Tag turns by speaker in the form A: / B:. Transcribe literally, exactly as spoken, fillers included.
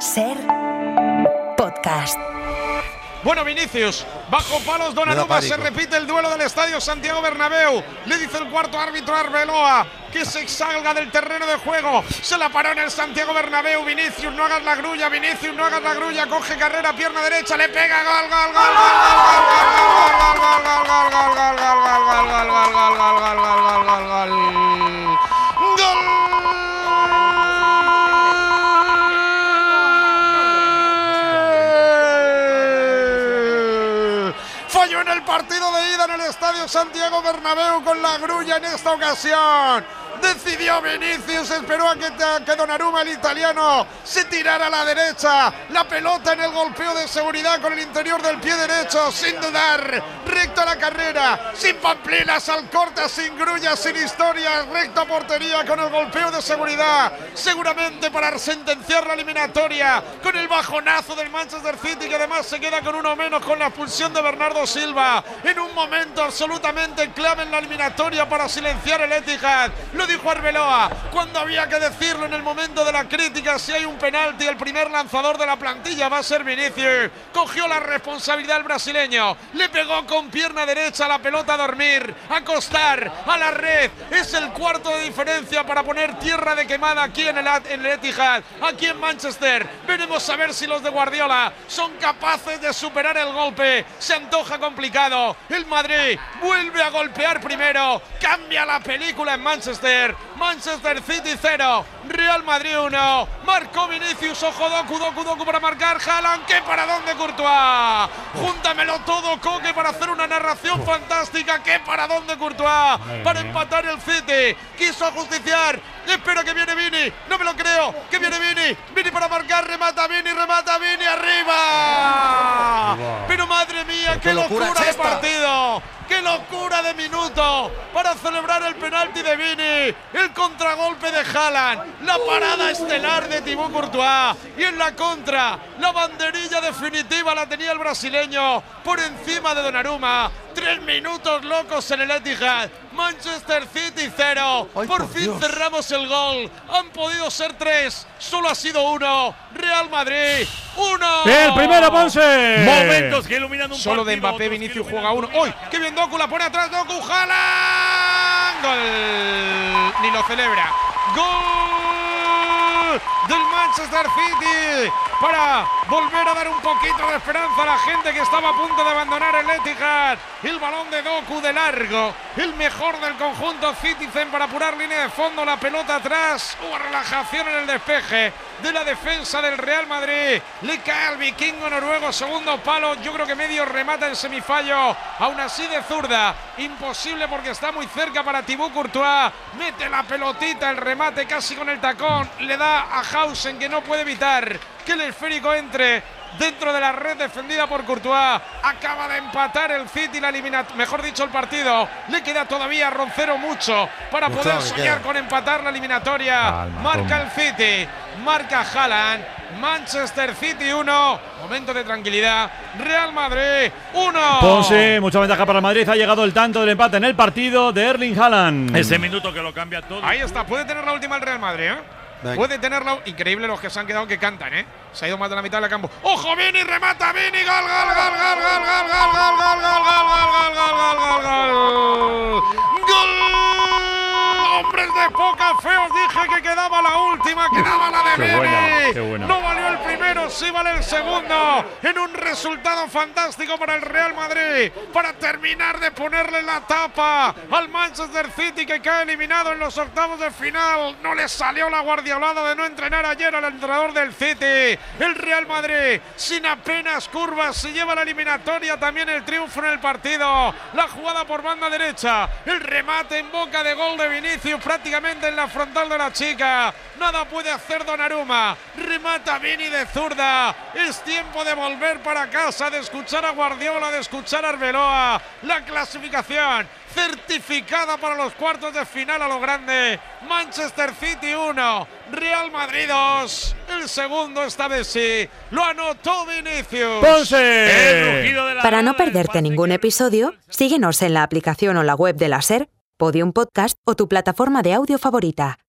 A: Ser Podcast.
B: Bueno, Vinicius, bajo palos Donnarumma, se repite el duelo del Estadio Santiago Bernabéu. Le dice el cuarto árbitro a Arbeloa que se salga del terreno de juego. Se la paró en el Santiago Bernabéu. Vinicius, no hagas la grulla, Vinicius, no hagas la grulla. Coge carrera, pierna derecha, le pega, gol, gol, gol, gol, gol, gol, falló en el partido de ida en el Estadio Santiago Bernabéu con la grulla en esta ocasión. Decidió Vinicius, esperó a que, a que Donnarumma, el italiano, se tirara a la derecha. La pelota en el golpeo de seguridad con el interior del pie derecho, sin dudar. Recto a la carrera, sin pamplinas, al corte, sin grullas, sin historias. Recto a portería con el golpeo de seguridad. Seguramente para sentenciar la eliminatoria. Con el bajonazo del Manchester City, que además se queda con uno menos con la expulsión de Bernardo Silva. En un momento absolutamente clave en la eliminatoria para silenciar el Etihad. Lo dijo Arbeloa cuando había que decirlo en el momento de la crítica. Si hay un penalti, el primer lanzador de la plantilla va a ser Vinicius. Cogió la responsabilidad el brasileño, le pegó con pierna derecha la pelota a dormir, a acostar, a la red. Es el cuarto de diferencia para poner tierra de quemada aquí en el, en el Etihad, aquí en Manchester. Veremos a ver si los de Guardiola son capaces de superar el golpe. Se antoja complicado. El Madrid vuelve a golpear primero, cambia la película en Manchester. Manchester City cero, Real Madrid uno. Marcó Vinicius, ojo, Doku, Doku, Doku para marcar. Haaland, qué paradón de Courtois. Júntamelo todo, Coque, para hacer una narración fantástica. Qué paradón de Courtois para empatar el City. Quiso justiciar. Espero que viene Vini, no me lo creo. Que viene Vini, Vini para marcar. Remata Vini, remata Vini, arriba. Pero madre mía, qué locura de partido. ¡Qué locura de minuto para celebrar el penalti de Vini! El contragolpe de Haaland, la parada estelar de Thibaut Courtois y en la contra, la banderilla definitiva la tenía el brasileño por encima de Donnarumma. Tres minutos locos en el Etihad. Manchester City cero. Ay, por, por fin Dios. Cerramos el gol. Han podido ser tres. Solo ha sido uno. Real Madrid uno.
C: El primero, Ponce.
B: Momentos que iluminan un solo partido. Solo de Mbappé, Vinicius juega uno. ¡Uy! ¡Qué bien Doku! La pone atrás Doku. ¡Haaland! ¡Gol! Ni lo celebra. ¡Gol del Manchester City! Para volver a dar un poquito de esperanza a la gente que estaba a punto de abandonar el Etihad. El balón de Doku de largo, el mejor del conjunto Citizen para apurar línea de fondo, la pelota atrás. Hubo relajación en el despeje de la defensa del Real Madrid. Le cae al vikingo noruego, segundo palo. Yo creo que medio remata en semifallo. Aún así de zurda, imposible porque está muy cerca para Thibaut Courtois. Mete la pelotita, el remate casi con el tacón. Le da a Hausen, que no puede evitar que el esférico entre dentro de la red defendida por Courtois. Acaba de empatar el City, la eliminatoria, mejor dicho el partido. Le queda todavía a Roncero mucho para mucho poder soñar con empatar la eliminatoria. Calma, marca el City, marca Haaland. Manchester City uno. Momento de tranquilidad. Real Madrid uno.
C: Ponce, mucha ventaja para el Madrid. Ha llegado el tanto del empate en el partido de Erling Haaland.
D: Ese minuto que lo cambia todo.
B: Ahí está, puede tener la última el Real Madrid, ¿eh? Venga. Puede tenerla. Increíble los que se han quedado que cantan, ¿eh? Se ha ido más de la mitad del campo. ¡Ojo, Vini! ¡Remata Vini! ¡Gol, gol, gol, gol, gol, gol, gol, gol, gol, gol, gol, gol, gol, gol, gol! ¡Gol! ¡Hombres de poca fe! Os dije que quedaba la última, quedaba la de Vini. Buena, qué buena. No valió el primero, sí vale el segundo. En un resultado fantástico para el Real Madrid, para terminar de ponerle la tapa al Manchester City, que cae eliminado en los octavos de final. No le salió la guardiolada de no entrenar ayer al entrenador del City. El Real Madrid, sin apenas curvas, se lleva la eliminatoria, también el triunfo en el partido. La jugada por banda derecha, el remate en boca de gol de Vinicius, prácticamente en la frontal de la chica. Nada puede hacer Donnarumma. Remata Vini de zurda. Es tiempo de volver para casa, de escuchar a Guardiola, de escuchar a Arbeloa. La clasificación certificada para los cuartos de final a lo grande. Manchester City uno, Real Madrid dos. El segundo esta vez sí lo anotó Vinicius.
C: ¡Ponce!
A: Para no perderte ningún episodio, síguenos en la aplicación o la web de la SER, Podium Podcast o tu plataforma de audio favorita.